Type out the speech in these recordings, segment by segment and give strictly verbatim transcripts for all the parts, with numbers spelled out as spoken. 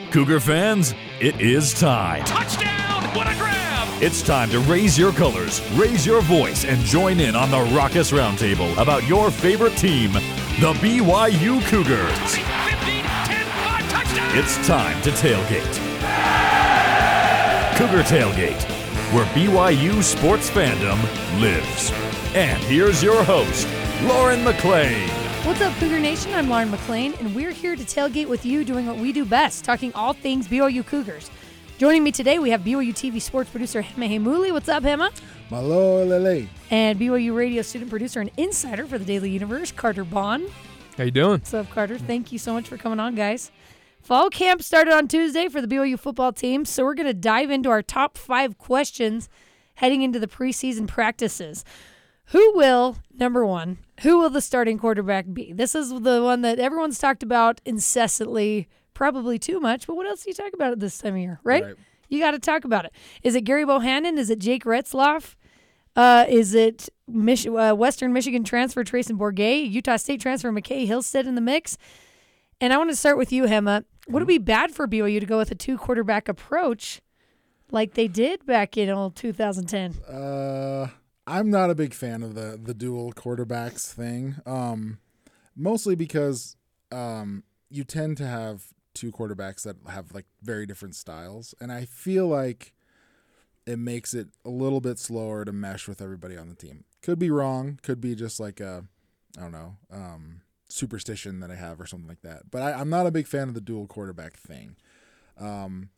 Cougar fans, it is time. Touchdown! What a grab! It's time to raise your colors, raise your voice, and join in on the Raucous Roundtable about your favorite team, the B Y U Cougars. twenty, fifteen, ten, five, touchdown! It's time to tailgate. Cougar Tailgate, where B Y U sports fandom lives. And here's your host, Lauren McLean. What's up, Cougar Nation? I'm Lauren McLean, and we're here to tailgate with you doing what we do best, talking all things B Y U Cougars. Joining me today, we have B Y U T V sports producer Hema Hemuli. What's up, Hema? Malo lele. And B Y U radio student producer and insider for the Daily Universe, Carter Bond. How you doing? What's up, Carter? Thank you so much for coming on, guys. Fall camp started on Tuesday for the B Y U football team, so we're going to dive into our top five questions heading into the preseason practices. Who will, number one, who will the starting quarterback be? This is the one that everyone's talked about incessantly, probably too much, but what else do you talk about at this time of year, right? right. You got to talk about it. Is it Gary Bohannon? Is it Jake Retzloff? Uh, is it Mich- uh, Western Michigan transfer Trayson Bourget? Utah State transfer McKay Hillstead in the mix? And I want to start with you, Hema. Would it be bad for B Y U to go with a two-quarterback approach like they did back in old two thousand ten? Uh... I'm not a big fan of the the dual quarterbacks thing, um, mostly because um, you tend to have two quarterbacks that have like very different styles, and I feel like it makes it a little bit slower to mesh with everybody on the team. Could be wrong, could be just like a, I don't know, um, superstition that I have or something like that. But I, I'm not a big fan of the dual quarterback thing. Um,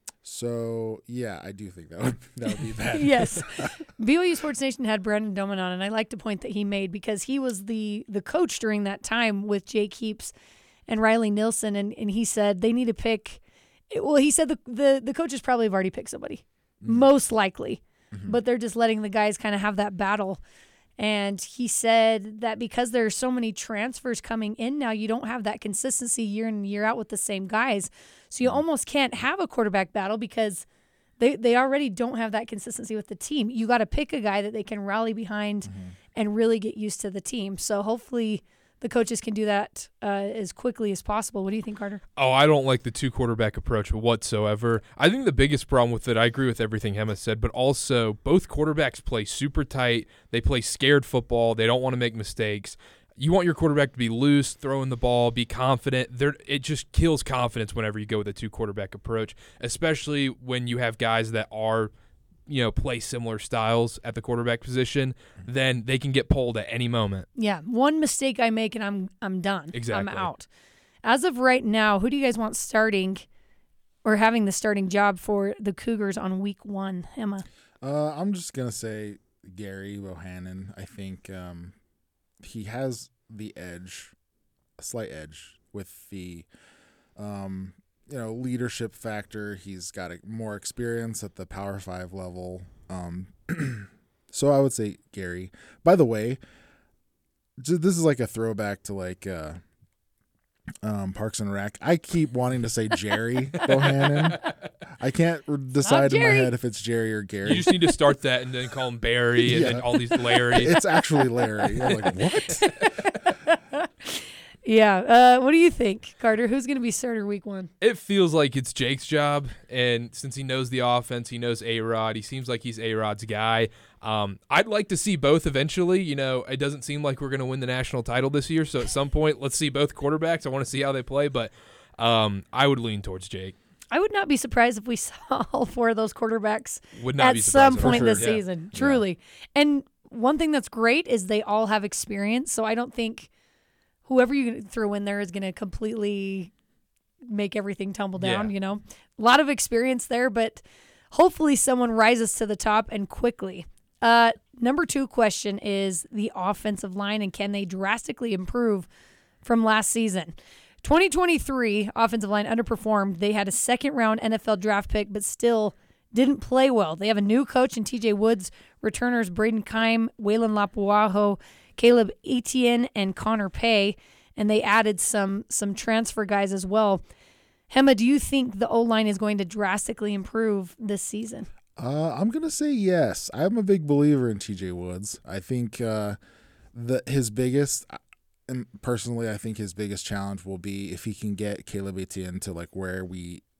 So, yeah, I do think that would that would be bad. Yes. B Y U Sports Nation had Brandon Doman on, and I like the point that he made because he was the the coach during that time with Jake Heaps and Riley Nilsson, and, and he said they need to pick – well, he said the, the, the coaches probably have already picked somebody, mm-hmm. most likely, mm-hmm. but they're just letting the guys kind of have that battle. And he said that because there are so many transfers coming in now, you don't have that consistency year in and year out with the same guys. So you almost can't have a quarterback battle because they, they already don't have that consistency with the team. You got to pick a guy that they can rally behind mm-hmm. and really get used to the team. So hopefully the coaches can do that uh, as quickly as possible. What do you think, Carter? Oh, I don't like the two-quarterback approach whatsoever. I think the biggest problem with it, I agree with everything Hema said, but also both quarterbacks play super tight. They play scared football. They don't want to make mistakes. You want your quarterback to be loose, throwing the ball, be confident. They're, it just kills confidence whenever you go with a two-quarterback approach, especially when you have guys that are – you know, play similar styles at the quarterback position, then they can get pulled at any moment. Yeah, one mistake I make and I'm I'm done. Exactly. I'm out. As of right now, who do you guys want starting or having the starting job for the Cougars on week one, Emma? Uh, I'm just going to say Gary Bohannon. I think um, he has the edge, a slight edge with the um, – you know, leadership factor. He's got a, more experience at the Power Five level. Um, so I would say Gary. By the way, just, this is like a throwback to like uh, um, Parks and Rec. I keep wanting to say Jerry Bohannon. I can't decide in my head if it's Jerry or Gary. You just need to start that and then call him Barry and yeah. then all these Larry. It's actually Larry. You're like, what? Yeah. Uh, what do you think, Carter? Who's going to be starter week one? It feels like it's Jake's job, and since he knows the offense, he knows A-Rod. He seems like he's A-Rod's guy. Um, I'd like to see both eventually. You know, it doesn't seem like we're going to win the national title this year, so at some point, let's see both quarterbacks. I want to see how they play, but um, I would lean towards Jake. I would not be surprised if we saw all four of those quarterbacks would not at be some surprised. point sure. this yeah. season, truly. Yeah. And one thing that's great is they all have experience, so I don't think – whoever you throw in there is going to completely make everything tumble down, yeah. you know. A lot of experience there, but hopefully someone rises to the top and quickly. Uh, number two question is the offensive line, and can they drastically improve from last season? twenty twenty-three offensive line underperformed. They had a second-round N F L draft pick, but still didn't play well. They have a new coach in T J Woods, returners Braden Keim, Waylon Lapuaho, Caleb Etienne, and Connor Pay, and they added some some transfer guys as well. Hema, do you think the O-line is going to drastically improve this season? Uh, I'm going to say yes. I'm a big believer in T J Woods. I think uh, the his biggest, and personally, I think his biggest challenge will be if he can get Caleb Etienne to like where we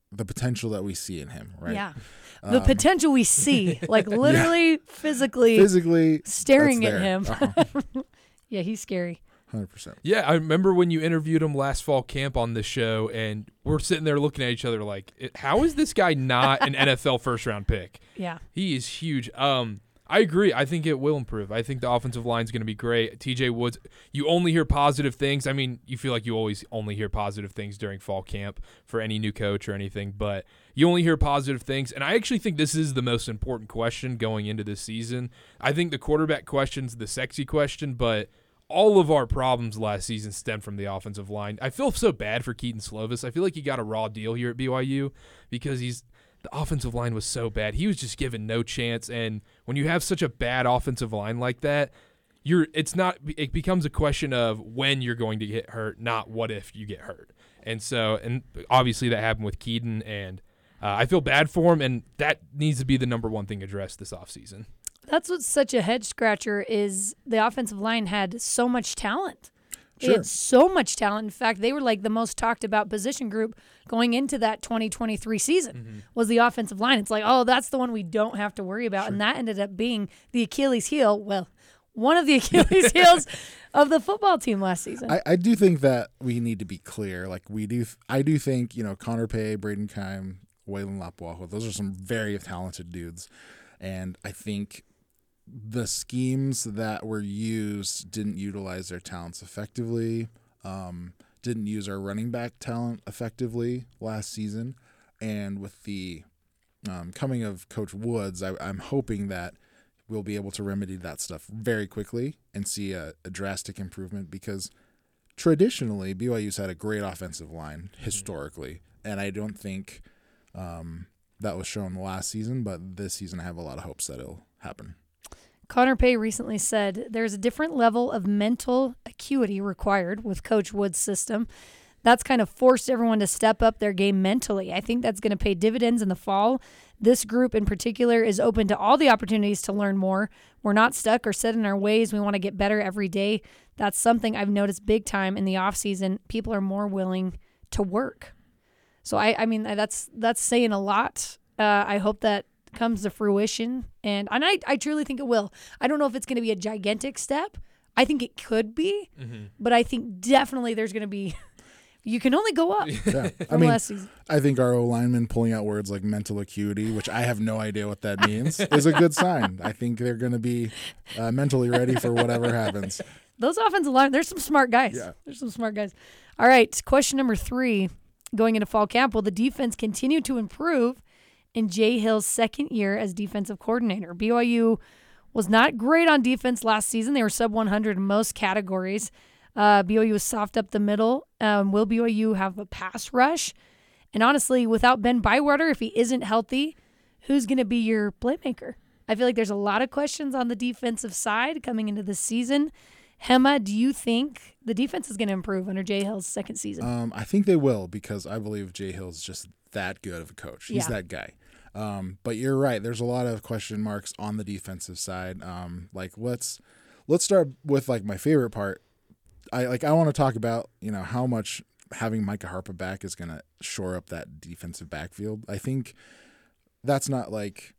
the potential that we see in him, right? Yeah. The potential we see, like literally physically Physically staring that's at there. him. Uh-huh. Yeah, he's scary. one hundred percent. Yeah, I remember when you interviewed him last fall camp on the show, and we're sitting there looking at each other like, how is this guy not an N F L first-round pick? Yeah. He is huge. Um, I agree. I think it will improve. I think the offensive line is going to be great. T J Woods, you only hear positive things. I mean, you feel like you always only hear positive things during fall camp for any new coach or anything, but you only hear positive things. And I actually think this is the most important question going into this season. I think the quarterback question's the sexy question, but all of our problems last season stemmed from the offensive line. I feel so bad for Keaton Slovis. I feel like he got a raw deal here at B Y U because he's the offensive line was so bad. He was just given no chance. And when you have such a bad offensive line like that, you're it's not it becomes a question of when you're going to get hurt, not what if you get hurt. And so, and obviously that happened with Keaton, and uh, I feel bad for him, and that needs to be the number one thing addressed this offseason. That's what's such a head scratcher is the offensive line had so much talent. They Sure. had so much talent. In fact, they were like the most talked about position group going into that twenty twenty-three season Mm-hmm. was the offensive line. It's like, oh, that's the one we don't have to worry about. And that ended up being the Achilles heel. Well, one of the Achilles heels of the football team last season. I, I do think that we need to be clear. Like we do, I do think you know Connor Pay, Braden Keim, Waylon Lapuaho. Those are some very talented dudes, and I think the schemes that were used didn't utilize their talents effectively. Um, didn't use our running back talent effectively last season, and with the um, coming of Coach Woods, I, I'm hoping that we'll be able to remedy that stuff very quickly and see a, a drastic improvement because traditionally B Y U's had a great offensive line historically, and I don't think um, that was shown last season, but this season I have a lot of hopes that it'll happen. Connor Pay recently said there's a different level of mental acuity required with Coach Wood's system. That's kind of forced everyone to step up their game mentally. I think that's going to pay dividends in the fall. This group in particular is open to all the opportunities to learn more. We're not stuck or set in our ways. We want to get better every day. That's something I've noticed big time in the offseason. People are more willing to work. So, I, I mean, that's that's saying a lot. Uh, I hope that comes to fruition, and and I, I truly think it will. I don't know if it's going to be a gigantic step. I think it could be, mm-hmm. but I think definitely there's going to be – you can only go up Yeah. I from mean, last season. I think our O-linemen pulling out words like mental acuity, which I have no idea what that means, is a good sign. I think they're going to be uh, mentally ready for whatever happens. Those offensive line, there's some smart guys. Yeah. There's some smart guys. All right, question number three, going into fall camp, will the defense continue to improve in Jay Hill's second year as defensive coordinator? B Y U was not great on defense last season. They were sub one hundred in most categories. Uh, B Y U was soft up the middle. Um, will B Y U have a pass rush? And honestly, without Ben Bywater, if he isn't healthy, who's going to be your playmaker? I feel like there's a lot of questions on the defensive side coming into this season. Hema, do you think the defense is going to improve under Jay Hill's second season? Um, I think they will because I believe Jay Hill's just that good of a coach. He's Yeah. that guy. Um, but you're right. There's a lot of question marks on the defensive side. Um, like let's let's start with like my favorite part. I like I want to talk about you know how much having Micah Harper back is going to shore up that defensive backfield. I think that's not like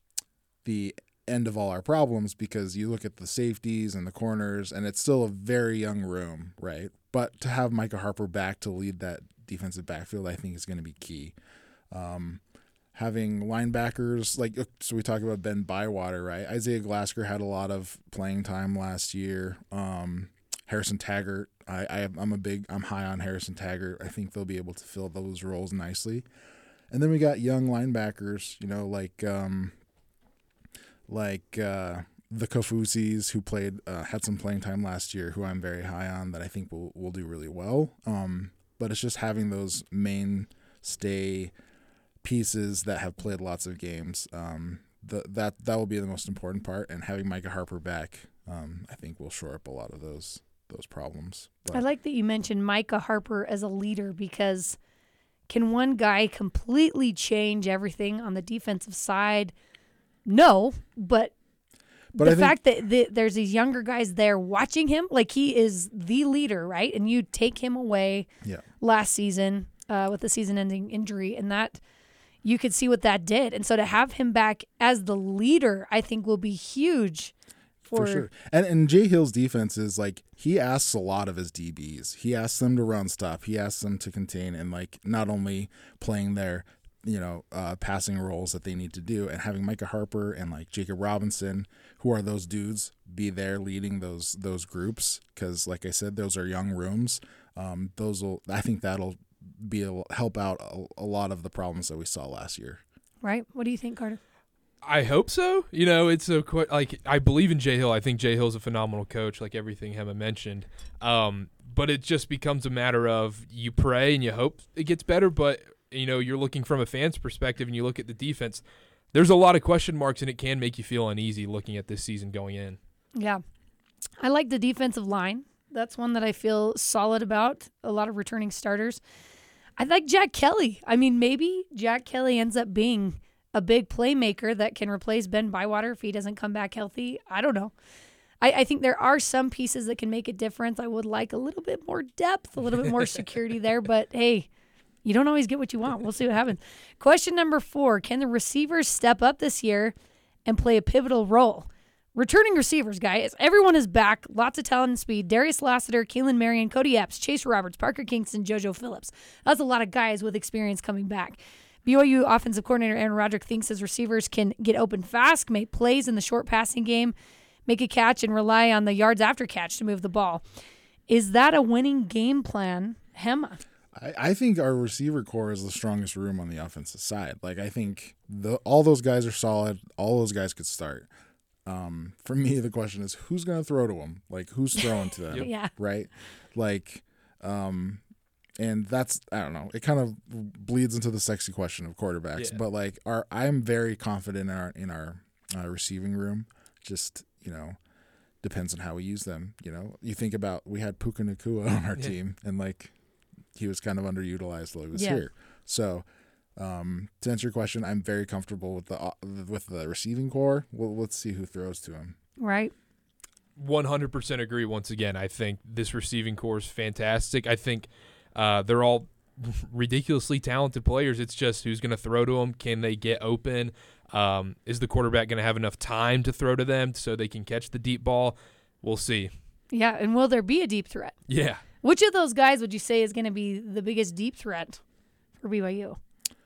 the end of all our problems because you look at the safeties and the corners and it's still a very young room, right? But to have Micah Harper back to lead that defensive backfield, I think is going to be key. Um, having linebackers, like, so we talk about Ben Bywater, right? Isaiah Glasker had a lot of playing time last year. Um, Harrison Taggart, I, I, I'm a big, I'm high on Harrison Taggart. I think they'll be able to fill those roles nicely. And then we got young linebackers, you know, like, um, like uh, the Kofusis who played, uh, had some playing time last year, who I'm very high on that I think will will do really well. Um, but it's just having those mainstay pieces that have played lots of games. Um, the, that that will be the most important part, and having Micah Harper back, um, I think will shore up a lot of those those problems. But I like that you mentioned Micah Harper as a leader because can one guy completely change everything on the defensive side? No, but, But the I think- fact that the, there's these younger guys there watching him, like he is the leader, right? And you take him away yeah, last season, uh, with the season-ending injury, and that you could see what that did. And so to have him back as the leader, I think will be huge. For, For sure. And and Jay Hill's defense is like, he asks a lot of his D Bs. He asks them to run stuff. He asks them to contain and like not only playing their, you know, uh, passing roles that they need to do, and having Micah Harper and like Jacob Robinson, who are those dudes, be there leading those those groups. Because like I said, those are young rooms. Um, those will, I think that'll be able help out a, a lot of the problems that we saw last year. Right. What do you think, Carter? I hope so. You know, it's a qu- like I believe in Jay Hill. I think Jay Hill's a phenomenal coach, like everything Hema mentioned. Um, but it just becomes a matter of you pray and you hope it gets better. But you know, you're looking from a fan's perspective, and you look at the defense. There's a lot of question marks, and it can make you feel uneasy looking at this season going in. Yeah, I like the defensive line. That's one that I feel solid about. A lot of returning starters. I like Jack Kelly. I mean, maybe Jack Kelly ends up being a big playmaker that can replace Ben Bywater if he doesn't come back healthy. I don't know. I, I think there are some pieces that can make a difference. I would like a little bit more depth, a little bit more security there, but hey, you don't always get what you want. We'll see what happens. Question number four, can the receivers step up this year and play a pivotal role? Returning receivers, guys. Everyone is back. Lots of talent and speed. Darius Lassiter, Keelan Marion, Cody Epps, Chase Roberts, Parker Kingston, JoJo Phillips. That's a lot of guys with experience coming back. B Y U offensive coordinator Aaron Roderick thinks his receivers can get open fast, make plays in the short passing game, make a catch, and rely on the yards after catch to move the ball. Is that a winning game plan, Hema? I, I think our receiver core is the strongest room on the offensive side. Like, I think the, all those guys are solid. All those guys could start. Um, for me, the question is, who's going to throw to them? Like, who's throwing to them? Yeah. Right? Like, um, and that's, I don't know, it kind of bleeds into the sexy question of quarterbacks. Yeah. But, like, our I'm very confident in our, in our uh, receiving room. Just, you know, depends on how we use them. You know, you think about, we had Puka Nacua on our Yeah. team, and, like, he was kind of underutilized while he was Yeah. here. So, um, to answer your question, I'm very comfortable with the uh, with the receiving core. Well, let's see who throws to him. Right. one hundred percent agree once again. I think this receiving core is fantastic. I think uh, they're all ridiculously talented players. It's just who's going to throw to them. Can they get open? Um, is the quarterback going to have enough time to throw to them so they can catch the deep ball? We'll see. Yeah, and will there be a deep threat? Yeah. Which of those guys would you say is going to be the biggest deep threat for B Y U?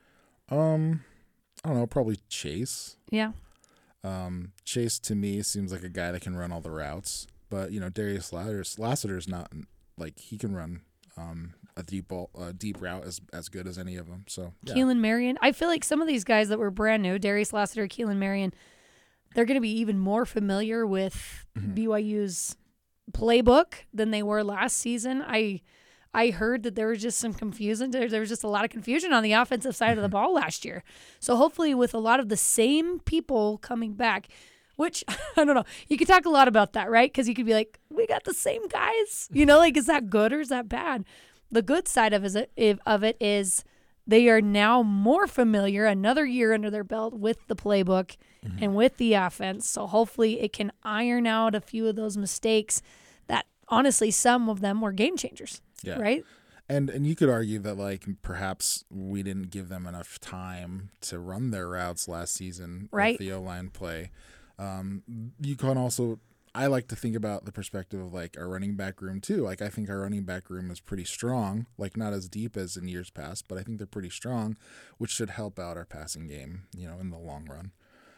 Um, I don't know, probably Chase. Yeah. Um, Chase to me seems like a guy that can run all the routes, but you know, Darius Lassiter is not like he can run um, a deep ball, a deep route as as good as any of them. So yeah. Keelan Marion. I feel like some of these guys that were brand new, Darius Lassiter, Keelan Marion, they're going to be even more familiar with Mm-hmm. B Y U's playbook than they were last season. I I heard that there was just some confusion. There, there was just a lot of confusion on the offensive side of the ball last year. So hopefully with a lot of the same people coming back, which, I don't know, you could talk a lot about that, right? Because you could be like, we got the same guys. You know, like, is that good or is that bad? The good side of it, of it is they are now more familiar, another year under their belt with the playbook mm-hmm. and with the offense. So hopefully it can iron out a few of those mistakes that, honestly, some of them were game changers. Yeah. Right? And and you could argue that like perhaps we didn't give them enough time to run their routes last season right. with the O-line play. Um, you can also, I like to think about the perspective of like our running back room too. Like I think our running back room is pretty strong, like not as deep as in years past, but I think they're pretty strong, which should help out our passing game, you know, in the long run.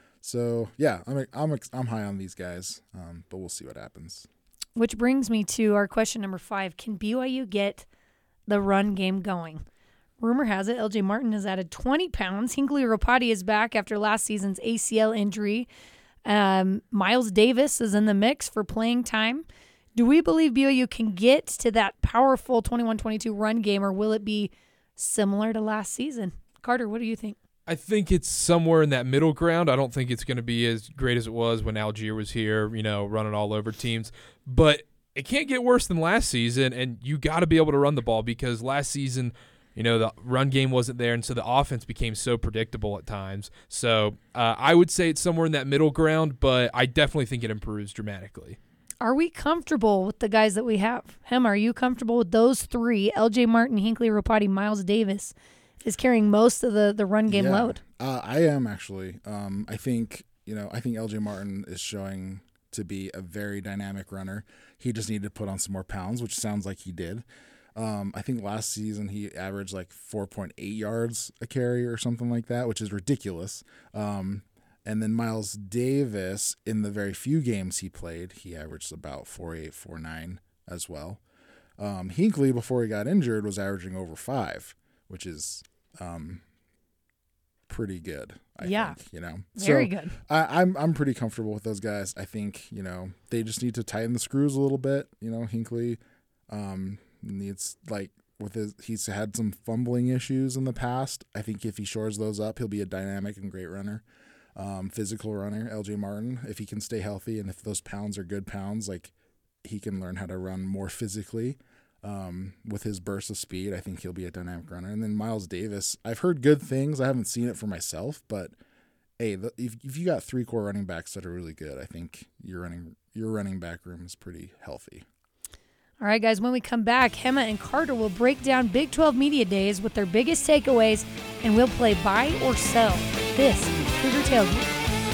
So yeah, I'm I'm I'm high on these guys, um, but we'll see what happens. Which brings me to our question number five. Can B Y U get the run game going? Rumor has it L J Martin has added twenty pounds. Hinkley Ropati is back after last season's A C L injury. Um, Miles Davis is in the mix for playing time. Do we believe B Y U can get to that powerful twenty-one twenty-two run game, or will it be similar to last season? Carter, what do you think? I think it's somewhere in that middle ground. I don't think it's going to be as great as it was when Algier was here, you know, running all over teams. But it can't get worse than last season, and you got to be able to run the ball because last season, you know, the run game wasn't there, and so the offense became so predictable at times. So uh, I would say it's somewhere in that middle ground, but I definitely think it improves dramatically. Are we comfortable with the guys that we have? Hem, are you comfortable with those three? L J Martin, Hinckley, Rapati, Miles Davis is carrying most of the, the run game yeah. load. Uh, I am actually. Um, I think you know. I think L J Martin is showing to be a very dynamic runner. He just needed to put on some more pounds, which sounds like he did. Um, I think last season he averaged like four point eight yards a carry or something like that, which is ridiculous. Um, and then Miles Davis, in the very few games he played, he averaged about four eight, four nine as well. Um, Hinckley, before he got injured, was averaging over five, which is um, pretty good. I Yeah. think, you know, Very so good. I, I'm I'm pretty comfortable with those guys. I think you know they just need to tighten the screws a little bit. You know, Hinckley um, needs like with his he's had some fumbling issues in the past. I think if he shores those up, he'll be a dynamic and great runner, um, physical runner. L J Martin, if he can stay healthy and if those pounds are good pounds, like he can learn how to run more physically. Um, with his burst of speed, I think he'll be a dynamic runner. And then Miles Davis, I've heard good things. I haven't seen it for myself, but hey, the, if if you got three core running backs that are really good, I think your running your running back room is pretty healthy. All right, guys, when we come back, Hema and Carter will break down Big twelve Media Days with their biggest takeaways, and we'll play buy or sell. This is Cougar Tailgate.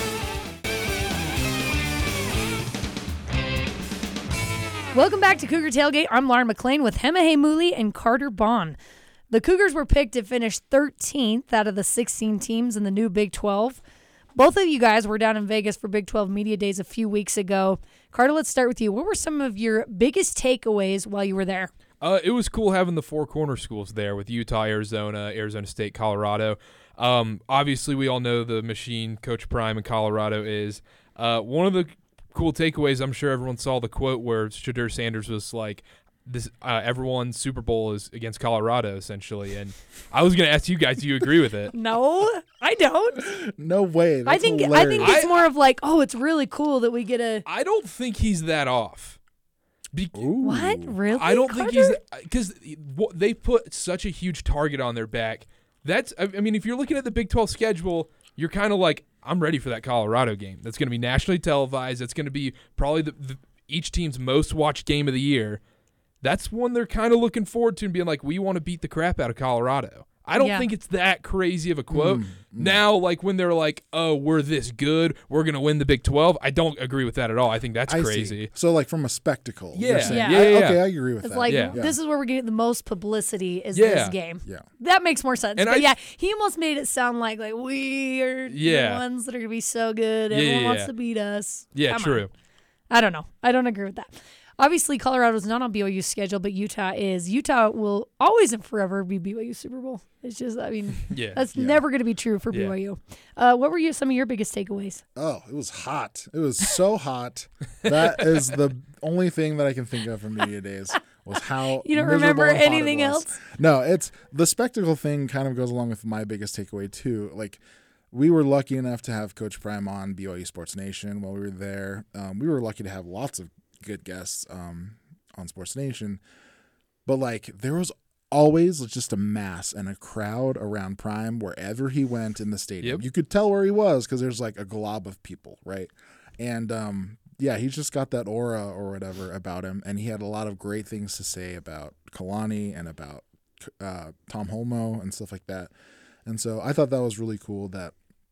Welcome back to Cougar Tailgate. I'm Lauren McLean with Hema Heimuli and Carter Bond. The Cougars were picked to finish thirteenth out of the sixteen teams in the new Big twelve. Both of you guys were down in Vegas for Big twelve Media Days a few weeks ago. Carter, let's start with you. What were some of your biggest takeaways while you were there? Uh, it was cool having the four corner schools there with Utah, Arizona, Arizona State, Colorado. Um, obviously, we all know the machine Coach Prime in Colorado is. Uh, one of the cool takeaways, I'm sure everyone saw the quote where Shadur Sanders was like, "This uh, everyone's Super Bowl is against Colorado," essentially. And I was going to ask you guys, do you agree with it? No, I don't. No way. That's I think hilarious. I think it's I- more of like, oh, it's really cool that we get a I don't think he's that off. Be- Ooh. what? Really? I don't Carter? think he's because they put such a huge target on their back. That's I I mean, if you're looking at the Big twelve schedule, you're kind of like, I'm ready for that Colorado game. That's going to be nationally televised. That's going to be probably the, the each team's most watched game of the year. That's one they're kind of looking forward to and being like, we want to beat the crap out of Colorado. I don't Yeah. think it's that crazy of a quote. Mm, mm. Now, like when they're like, oh, we're this good, we're going to win the Big twelve, I don't agree with that at all. I think that's I crazy. see. So like from a spectacle. you're Yeah. saying- Yeah. Yeah, I- yeah, Okay, yeah. I agree with It's that. like, Yeah. this is where we're getting the most publicity is Yeah. this game. Yeah. That makes more sense. And but I- yeah, he almost made it sound like like we are Yeah. the ones that are going to be so good. Yeah, Everyone yeah, wants yeah. to beat us. Yeah, Come true. on. I don't know. I don't agree with that. Obviously, Colorado's not on B Y U's schedule, but Utah is. Utah will always and forever be B Y U Super Bowl. It's just, I mean, Yeah. that's Yeah. never going to be true for Yeah. B Y U. Uh, what were you, some of your biggest takeaways? Oh, it was hot. It was so hot. That is the only thing that I can think of from Media Days was how You don't miserable remember and hot it anything was. else? No, it's the spectacle thing kind of goes along with my biggest takeaway too. Like we were lucky enough to have Coach Prime on B Y U Sports Nation while we were there. Um, we were lucky to have lots of good guests um, on Sports Nation, but like there was always just a mass and a crowd around Prime wherever he went in the stadium. Yep. You could tell where he was because there's like a glob of people, right? And um, yeah, he's just got that aura or whatever about him, and he had a lot of great things to say about Kalani and about uh, Tom Holmoe and stuff like that. And so I thought that was really cool that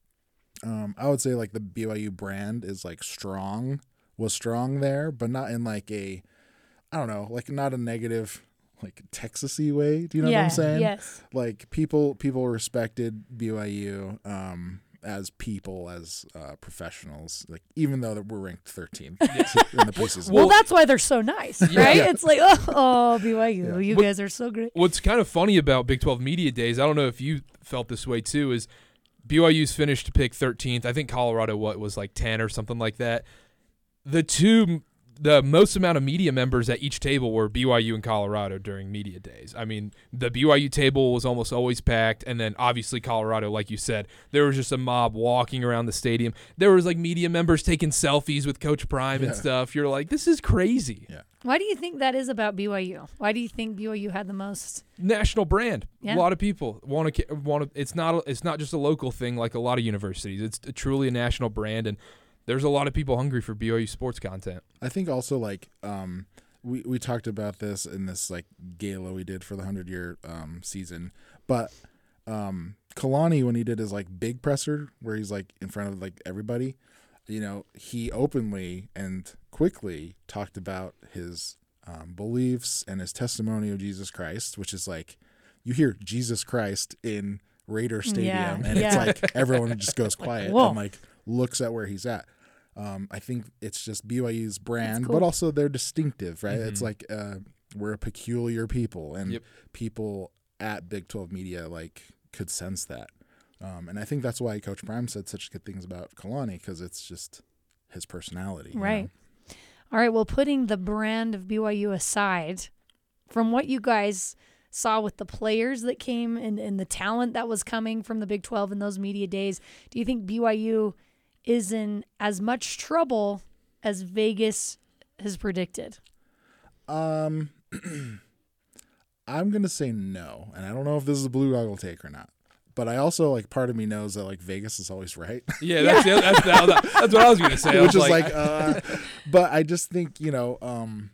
um, I would say like the B Y U brand is like strong, was strong there, but not in like a, I don't know, like not a negative, like Texas-y way. Do you know yeah, what I'm saying? Yes. Like people, people respected B Y U um, as people, as uh, professionals. Like even though that we're ranked thirteenth in the preseason. Well, Well- that's why they're so nice, right? It's like, oh, oh B Y U, Yeah. you What- guys are so great. What's kind of funny about Big twelve Media Days, I don't know if you felt this way too, is B Y U's finished to pick thirteenth. I think Colorado what was like ten or something like that. The two, the most amount of media members at each table were B Y U and Colorado during media days. I mean, the B Y U table was almost always packed, and then obviously Colorado, like you said, there was just a mob walking around the stadium. There was like media members taking selfies with Coach Prime and Yeah. stuff. You're like, this is crazy. Yeah. Why do you think that is about B Y U? Why do you think B Y U had the most? National brand. Yeah. A lot of people want to want to. It's not. A, it's not just a local thing like a lot of universities. It's truly a national brand, and there's a lot of people hungry for B Y U sports content. I think also like um, we we talked about this in this like gala we did for the hundred year um, season, but um, Kalani, when he did his like big presser where he's like in front of like everybody, you know, he openly and quickly talked about his um, beliefs and his testimony of Jesus Christ, which is like you hear Jesus Christ in Raider Stadium, Yeah, and yeah. it's like everyone just goes quiet Whoa. and like looks at where he's at. Um, I think it's just B Y U's brand, cool. but also they're distinctive, right? Mhm. It's like uh, we're a peculiar people, and Yep. people at Big twelve Media like could sense that. Um, and I think that's why Coach Prime said such good things about Kalani, because it's just his personality. you Right. know? All right, well, putting the brand of B Y U aside, from what you guys saw with the players that came and, and the talent that was coming from the Big twelve in those media days, do you think B Y U is in as much trouble as Vegas has predicted? Um, I'm gonna say no, and I don't know if this is a blue goggle take or not. But I also like part of me knows that like Vegas is always right. Yeah, that's the, that's, the, that's what I was gonna say. I Which was is like, uh, but I just think, you know, um,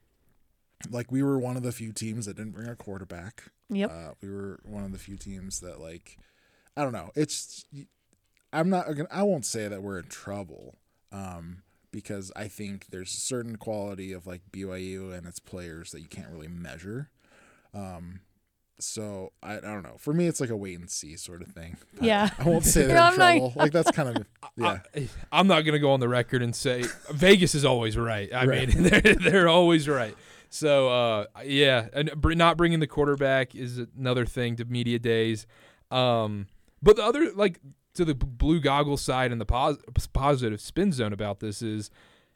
like we were one of the few teams that didn't bring a quarterback. Yep. Uh, we were one of the few teams that like, I don't know. It's, I'm not gonna, I won't say that we're in trouble, um, because I think there's a certain quality of like B Y U and its players that you can't really measure. Um, so I, I don't know. For me, it's like a wait and see sort of thing. But Yeah. I won't say they're Yeah, in I'm not- trouble. Like that's kind of yeah. I, I'm not gonna go on the record and say Vegas is always right. I Right. mean, they're they're always right. So uh, yeah, and br- not bringing the quarterback is another thing to media days. Um, but the other, like, to the b- blue goggle side and the pos- positive spin zone about this is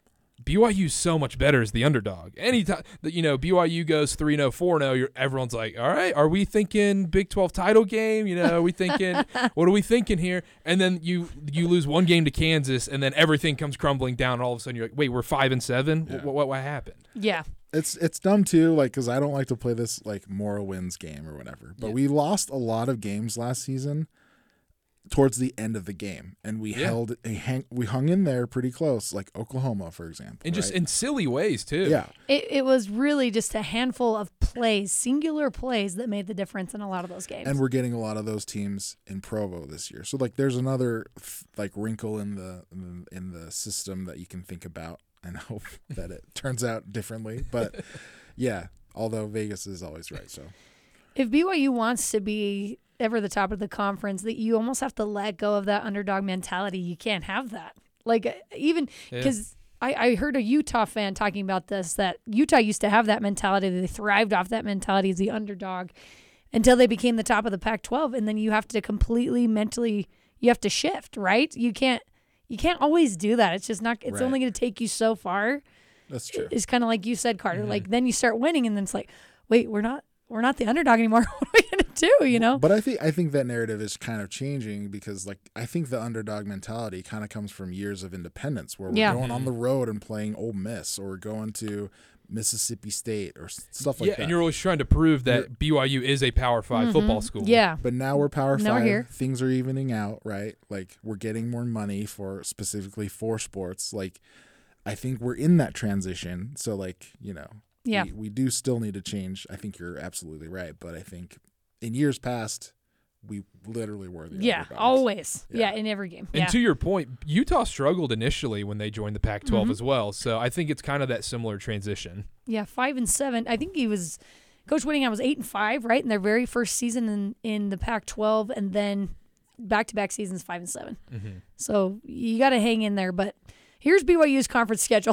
B Y U's so much better as the underdog. Anytime that, you know, B Y U goes three and oh, four and oh, you're everyone's like, all right, are we thinking Big twelve title game? You know, are we thinking, what are we thinking here? And then you you lose one game to Kansas, and then everything comes crumbling down. And all of a sudden, you're like, wait, we're five and seven. Yeah. What, what what happened? Yeah. It's it's dumb too, like because I don't like to play this like moral wins game or whatever. But Yeah. we lost a lot of games last season towards the end of the game, and we Yeah. held a hang, we hung in there pretty close, like Oklahoma, for example. And just right? in silly ways too. yeah, It, it was really just a handful of plays, singular plays that made the difference in a lot of those games. and we're getting a lot of those teams in Provo this year. So like, there's another like wrinkle in the in the, in the system that you can think about and hope that it turns out differently. But yeah, although Vegas is always right, so. If B Y U wants to be ever the top of the conference, that you almost have to let go of that underdog mentality. You can't have that. Like even Yeah. because I, I heard a Utah fan talking about this, that Utah used to have that mentality. They thrived off that mentality as the underdog until they became the top of the Pac twelve. And then you have to completely mentally, you have to shift, right? You can't, you can't always do that. It's just not, it's Right. only going to take you so far. That's true. It's kind of like you said, Carter. Mm-hmm. Like then you start winning and then it's like, wait, we're not, we're not the underdog anymore. What are we going to do? You know? But I think I think that narrative is kind of changing because like I think the underdog mentality kind of comes from years of independence where we're Yeah. going on the road and playing Ole Miss or we're going to Mississippi State or s- stuff like yeah, that. and you're always trying to prove that B Y U is a Power 5 football school. Mm-hmm. Yeah. But now we're Power Now we're Five. here. Things are evening out, right? Like we're getting more money for specifically for sports. Like I think we're in that transition. So like you know, Yeah. we, we do still need to change. I think you're absolutely right. But I think in years past, we literally were the Yeah, underdogs. always. Yeah. Yeah. in every game. And Yeah. to your point, Utah struggled initially when they joined the Pac twelve Mm-hmm. as well. So I think it's kind of that similar transition. yeah, five and seven. I think he was Coach Whittingham was eight and five, right? In their very first season in, in the Pac twelve, and then back to back seasons five and seven. Mm-hmm. So you got to hang in there. But here's B Y U's conference schedule.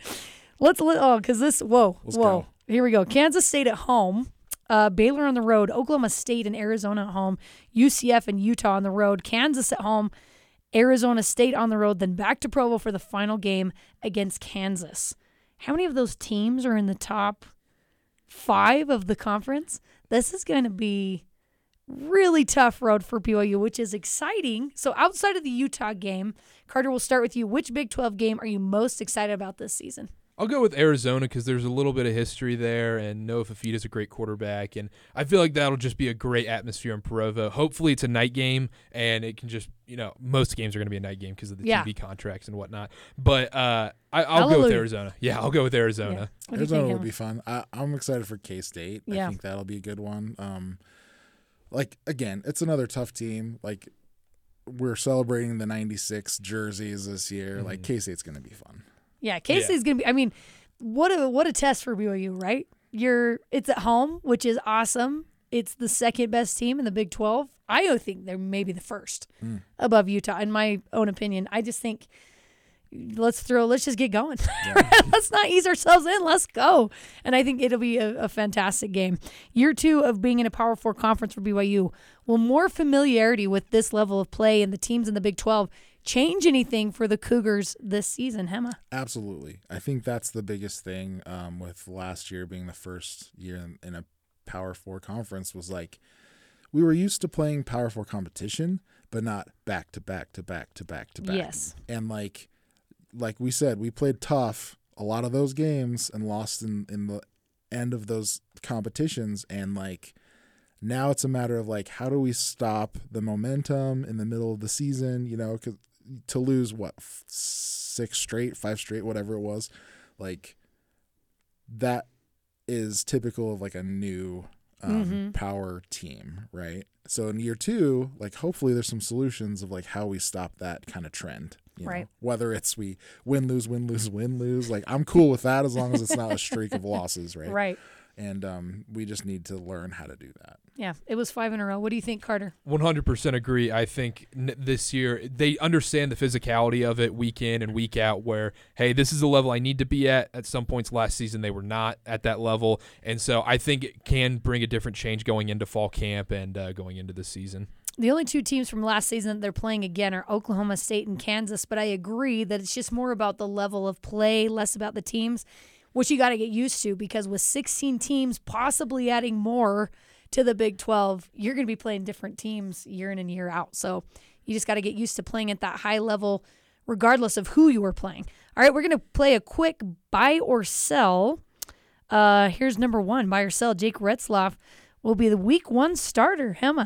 Let's let oh, because this whoa Let's whoa. go. Here we go. Kansas State at home. Uh, Baylor on the road, Oklahoma State and Arizona at home, U C F and Utah on the road, Kansas at home, Arizona State on the road, then back to Provo for the final game against Kansas. How many of those teams are in the top five of the conference? This is going to be really tough road for B Y U, which is exciting. So outside of the Utah game, Carter, we'll start with you. Which Big twelve game are you most excited about this season? I'll go with Arizona because there's a little bit of history there, and Noah Fafita's a great quarterback, and I feel like that'll just be a great atmosphere in Provo. Hopefully it's a night game, and it can just, you know, most games are going to be a night game because of the Yeah. T V contracts and whatnot. But uh, I, I'll go with Hallelujah. Arizona. Yeah, I'll go with Arizona. Yeah. What do you Arizona think, would Emma? be fun. I, I'm excited for K-State. Yeah. I think that'll be a good one. Um, like, again, it's another tough team. Like, we're celebrating the ninety-six jerseys this year. Mm-hmm. Like, K-State's going to be fun. Yeah, K-State's going to be, I mean, what a what a test for B Y U, right? You're It's at home, which is awesome. It's the second best team in the Big twelve. I think they're maybe the first Mm. above Utah, in my own opinion. I just think let's throw, let's just get going. Let's not ease ourselves in. Let's go. And I think it'll be a, a fantastic game. Year two of being in a Power Four conference for B Y U. Will more familiarity with this level of play and the teams in the Big twelve change anything for the Cougars this season, Hema? Absolutely. I think that's the biggest thing um, with last year being the first year in, in a Power Four conference was like we were used to playing Power Four competition, but not back to back to back to back to back. Yes. And like like we said, we played tough a lot of those games and lost in, in the end of those competitions. And like now it's a matter of like how do we stop the momentum in the middle of the season, you know, because to lose what f- six straight, five straight, whatever it was, like that is typical of like a new um, Mm-hmm. power team, right? So in year two, like hopefully there's some solutions of like how we stop that kind of trend, you Right. know? Whether it's we win, lose, win, lose, win, lose. Like I'm cool with that as long as it's not a streak of losses, right? Right. And um, we just need to learn how to do that. Yeah, it was five in a row. What do you think, Carter? one hundred percent agree. I think n- this year they understand the physicality of it week in and week out where, hey, this is the level I need to be at. At some points last season, they were not at that level. And so I think it can bring a different change going into fall camp and uh, going into the season. The only two teams from last season that they're playing again are Oklahoma State and Kansas, but I agree that it's just more about the level of play, less about the teams, which you got to get used to because with sixteen teams possibly adding more to the Big twelve, you're going to be playing different teams year in and year out. So you just got to get used to playing at that high level regardless of who you are playing. All right, we're going to play a quick buy or sell. Uh, here's number one, buy or sell. Jake Retzloff will be the week one starter. Hema.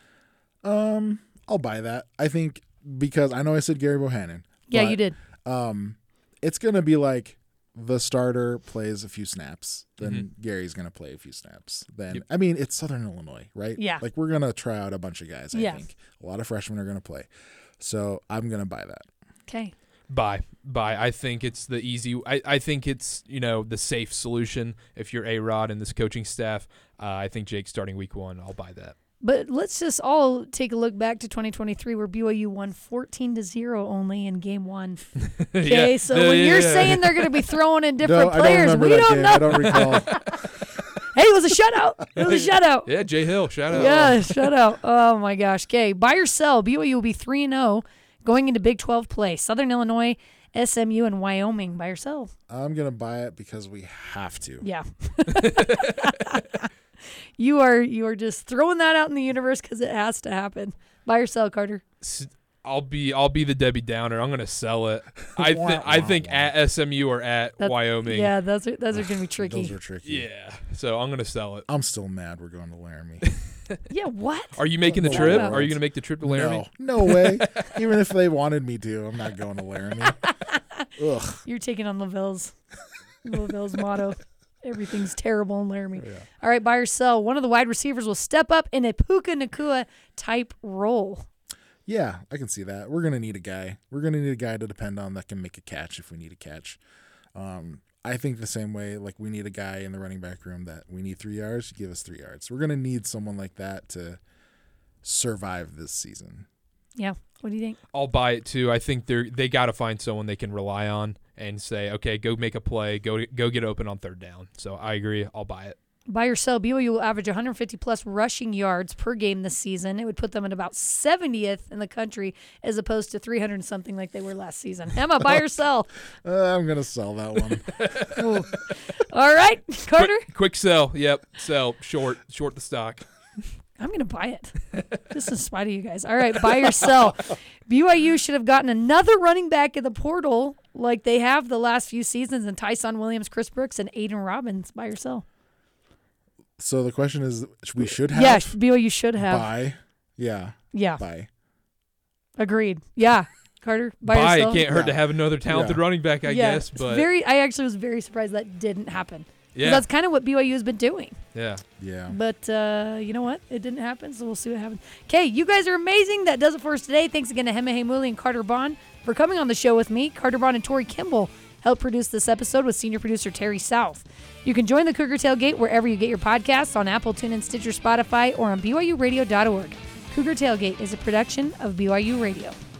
Um, I'll buy that. I think because I know I said Gary Bohannon. Yeah, but, you did. Um, it's gonna be like the starter plays a few snaps, then Mm-hmm. Gary's gonna play a few snaps. Then Yep. I mean, it's Southern Illinois, right? Yeah. Like we're gonna try out a bunch of guys. I Yeah. think a lot of freshmen are gonna play, so I'm gonna buy that. Okay. Bye. Bye. I think it's the easy I, I think it's, you know, the safe solution if you're A-Rod and this coaching staff. Uh, I think Jake's starting week one. I'll buy that. But let's just all take a look back to twenty twenty-three where B Y U won fourteen to zero only in game one. Okay, Yeah. so Yeah, when yeah, you're yeah. saying they're going to be throwing in different no, I don't players, remember we that don't game. know. I don't recall. Hey, it was a shutout. It was a shutout. Yeah, Jay Hill, shout out. Yeah, shutout. Oh, my gosh. Okay, buy or sell. B Y U will be three and oh going into Big twelve play. Southern Illinois, S M U, and Wyoming. Buy or sell? I'm gonna buy it because we have to. Yeah. You are you are just throwing that out in the universe because it has to happen. Buy or sell, Carter? S- I'll be I'll be the Debbie Downer. I'm gonna sell it. I Wah, think I wah, think wah. at S M U or at That- Wyoming. Yeah, those are those are going to be tricky. Those are tricky. Yeah. So I'm gonna sell it. I'm still mad we're going to Laramie. Yeah, what? Are you making the What trip? about- Are you gonna make the trip to Laramie? No, no way. Even if they wanted me to, I'm not going to Laramie. Ugh. You're taking on Laville's Laville's motto. Everything's terrible in Laramie. All right, buy or sell. One of the wide receivers will step up in a Puka Nakua type role. Yeah, I can see that. We're gonna need a guy. We're gonna need a guy to depend on that can make a catch if we need a catch. Um, I think the same way, like we need a guy in the running back room that we need three yards, give us three yards. We're gonna need someone like that to survive this season. Yeah. What do you think? I'll buy it too. I think they're they got to find someone they can rely on and say, okay, go make a play, go go get open on third down. So I agree. I'll buy it. Buy or sell. B Y U will average one hundred fifty plus rushing yards per game this season. It would put them at about seventieth in the country as opposed to three hundred something like they were last season. Emma, buy or sell? Uh, I'm gonna sell that one. Ooh. All right, Carter. Quick, quick sell. Yep. Sell. Short. Short the stock. I'm going to buy it. Just in spite of you guys. All right, buy or sell. B Y U should have gotten another running back in the portal like they have the last few seasons, and Tyson Williams, Chris Brooks, and Aiden Robbins by yourself. So the question is, we should have. Yeah, B Y U should have. By, yeah. Yeah. By. Agreed. Yeah. Carter, by, By yourself. it can't hurt Yeah. to have another talented Yeah. running back, I yeah, guess. it's But very. I actually was very surprised that didn't happen. 'Cause yeah, That's kind of what B Y U has been doing. yeah. Yeah. But uh, you know what? It didn't happen, so we'll see what happens. Okay, you guys are amazing. That does it for us today. Thanks again to Hema Hamuli and Carter Bond for coming on the show with me. Carter Bond and Tori Kimball helped produce this episode with senior producer Terry South. You can join the Cougar Tailgate wherever you get your podcasts on Apple, TuneIn, Stitcher, Spotify, or on B Y U radio dot org. Cougar Tailgate is a production of B Y U Radio.